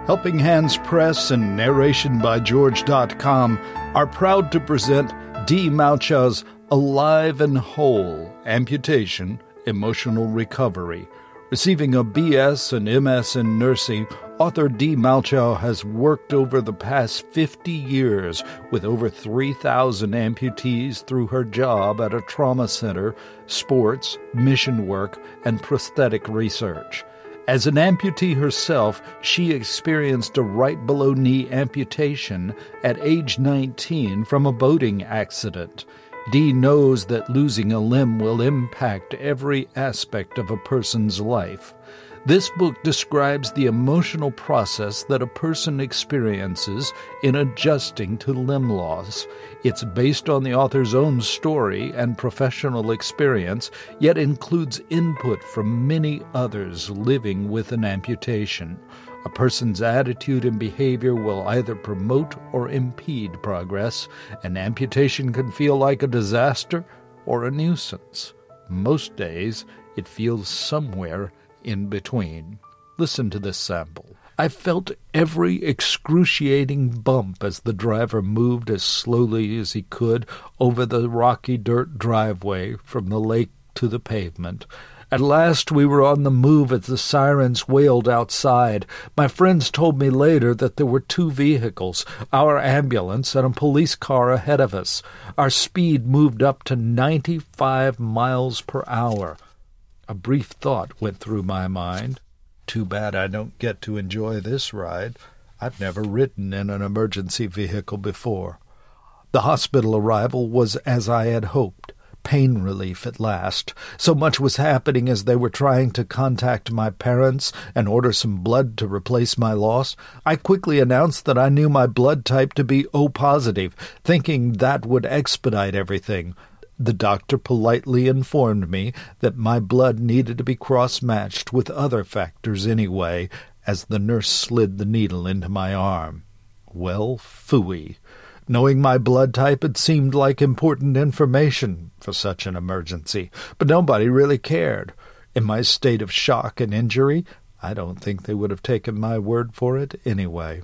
Helping Hands Press and narration by George.com are proud to present Dee Mouchaw's Alive and Whole, Amputation, Emotional Recovery. Receiving a BS and MS in nursing, author Dee Mouchaw has worked over the past 50 years with over 3,000 amputees through her job at a trauma center, sports, mission work, and prosthetic research. As an amputee herself, she experienced a right-below-knee amputation at age 19 from a boating accident. Dee knows that losing a limb will impact every aspect of a person's life. This book describes the emotional process that a person experiences in adjusting to limb loss. It's based on the author's own story and professional experience, yet includes input from many others living with an amputation. A person's attitude and behavior will either promote or impede progress. An amputation can feel like a disaster or a nuisance. Most days, it feels somewhere in between. Listen to this sample. I felt every excruciating bump as the driver moved as slowly as he could over the rocky dirt driveway from the lake to the pavement. At last we were on the move as the sirens wailed outside. My friends told me later that there were 2 vehicles, our ambulance and a police car ahead of us. Our speed moved up to 95 miles per hour. A brief thought went through my mind. Too bad I don't get to enjoy this ride. I've never ridden in an emergency vehicle before. The hospital arrival was as I had hoped. Pain relief at last. So much was happening as they were trying to contact my parents and order some blood to replace my loss. I quickly announced that I knew my blood type to be O positive, thinking that would expedite everything. The doctor politely informed me that my blood needed to be cross-matched with other factors anyway, as the nurse slid the needle into my arm. Well, phooey. Knowing my blood type had seemed like important information for such an emergency, but nobody really cared. In my state of shock and injury, I don't think they would have taken my word for it anyway.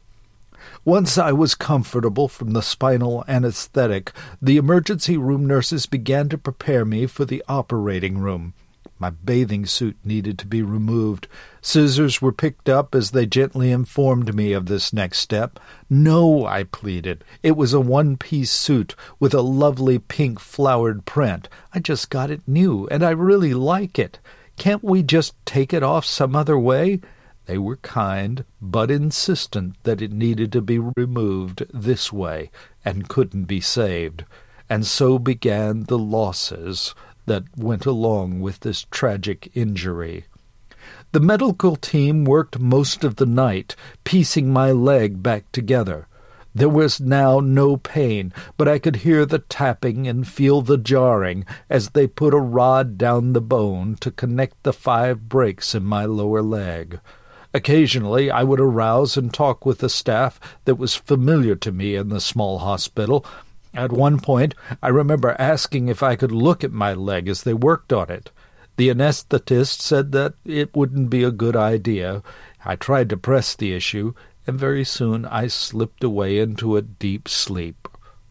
Once I was comfortable from the spinal anesthetic, the emergency room nurses began to prepare me for the operating room. My bathing suit needed to be removed. Scissors were picked up as they gently informed me of this next step. No, I pleaded. It was a one-piece suit with a lovely pink flowered print. I just got it new, and I really like it. Can't we just take it off some other way? They were kind, but insistent that it needed to be removed this way and couldn't be saved. And so began the losses that went along with this tragic injury. The medical team worked most of the night, piecing my leg back together. There was now no pain, but I could hear the tapping and feel the jarring as they put a rod down the bone to connect the 5 breaks in my lower leg. Occasionally I would arouse and talk with the staff that was familiar to me in the small hospital. At one point I remember asking if I could look at my leg as they worked on it. The anesthetist said that it wouldn't be a good idea. I tried to press the issue, and very soon I slipped away into a deep sleep.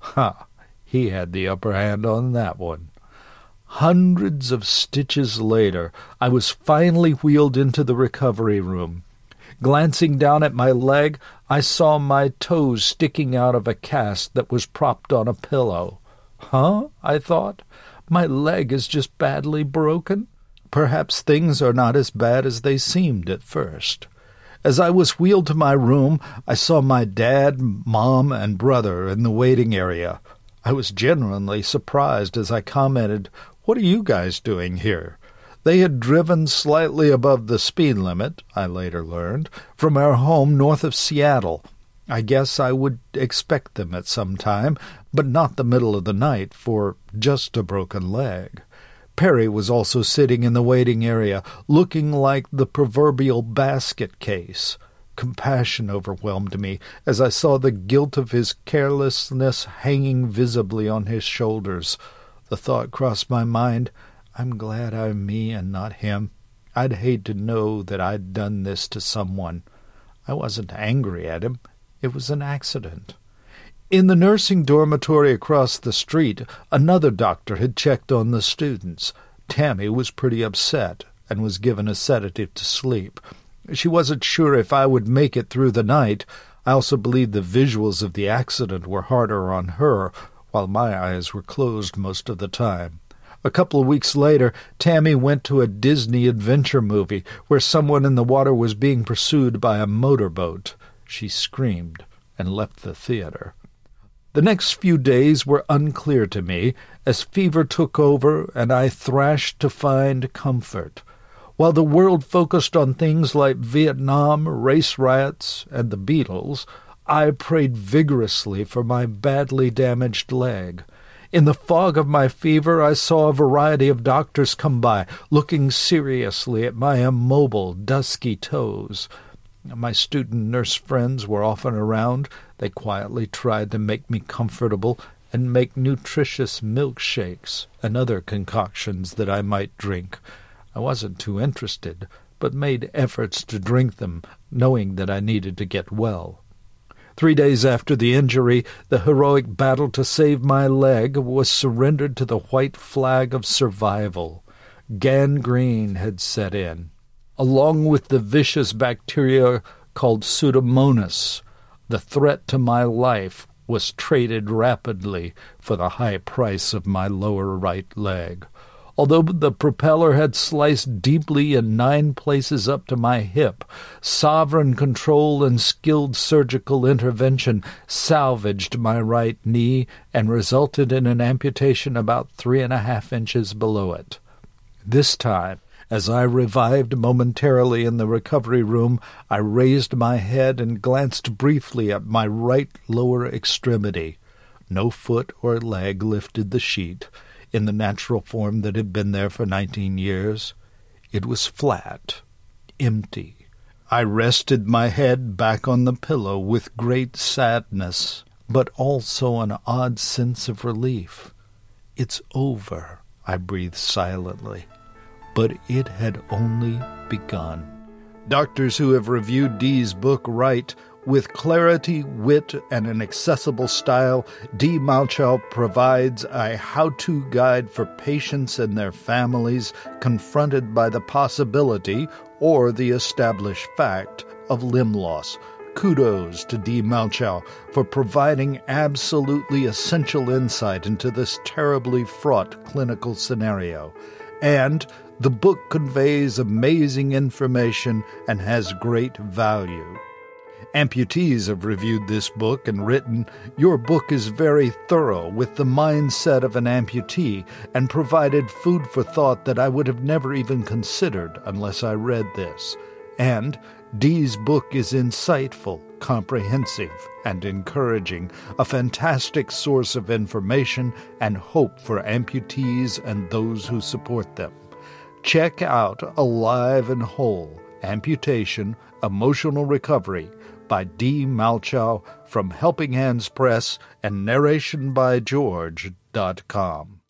He had the upper hand on that one. Hundreds of stitches later, I was finally wheeled into the recovery room. Glancing down at my leg, I saw my toes sticking out of a cast that was propped on a pillow. I thought. My leg is just badly broken. Perhaps things are not as bad as they seemed at first. As I was wheeled to my room, I saw my dad, mom, and brother in the waiting area. I was genuinely surprised as I commented, "What are you guys doing here?" They had driven slightly above the speed limit, I later learned, from our home north of Seattle. I guess I would expect them at some time, but not the middle of the night for just a broken leg. Perry was also sitting in the waiting area, looking like the proverbial basket case. Compassion overwhelmed me as I saw the guilt of his carelessness hanging visibly on his shoulders. The thought crossed my mind, I'm glad I'm me and not him. I'd hate to know that I'd done this to someone. I wasn't angry at him. It was an accident. In the nursing dormitory across the street, another doctor had checked on the students. Tammy was pretty upset and was given a sedative to sleep. She wasn't sure if I would make it through the night. I also believed the visuals of the accident were harder on her, while my eyes were closed most of the time. A couple of weeks later, Tammy went to a Disney adventure movie where someone in the water was being pursued by a motorboat. She screamed and left the theater. The next few days were unclear to me as fever took over and I thrashed to find comfort. While the world focused on things like Vietnam, race riots, and the Beatles, I prayed vigorously for my badly damaged leg. In the fog of my fever, I saw a variety of doctors come by, looking seriously at my immobile, dusky toes. My student nurse friends were often around. They quietly tried to make me comfortable and make nutritious milkshakes and other concoctions that I might drink. I wasn't too interested, but made efforts to drink them, knowing that I needed to get well. 3 days after the injury, the heroic battle to save my leg was surrendered to the white flag of survival. Gangrene had set in, along with the vicious bacteria called Pseudomonas. The threat to my life was traded rapidly for the high price of my lower right leg. Although the propeller had sliced deeply in 9 places up to my hip, sovereign control and skilled surgical intervention salvaged my right knee and resulted in an amputation about 3.5 inches below it. This time, as I revived momentarily in the recovery room, I raised my head and glanced briefly at my right lower extremity. No foot or leg lifted the sheet in the natural form that had been there for 19 years. It was flat, empty. I rested my head back on the pillow with great sadness, but also an odd sense of relief. "It's over," I breathed silently. But it had only begun. Doctors who have reviewed Dee's book write, "With clarity, wit, and an accessible style, D. Malchow provides a how-to guide for patients and their families confronted by the possibility or the established fact of limb loss." Kudos to D. Malchow for providing absolutely essential insight into this terribly fraught clinical scenario. And the book conveys amazing information and has great value. Amputees have reviewed this book and written, "Your book is very thorough with the mindset of an amputee and provided food for thought that I would have never even considered unless I read this." And Dee's book is insightful, comprehensive, and encouraging, a fantastic source of information and hope for amputees and those who support them. Check out Alive and Whole, Amputation, Emotional Recovery by D. Malchow from Helping Hands Press and narrationbygeorge.com.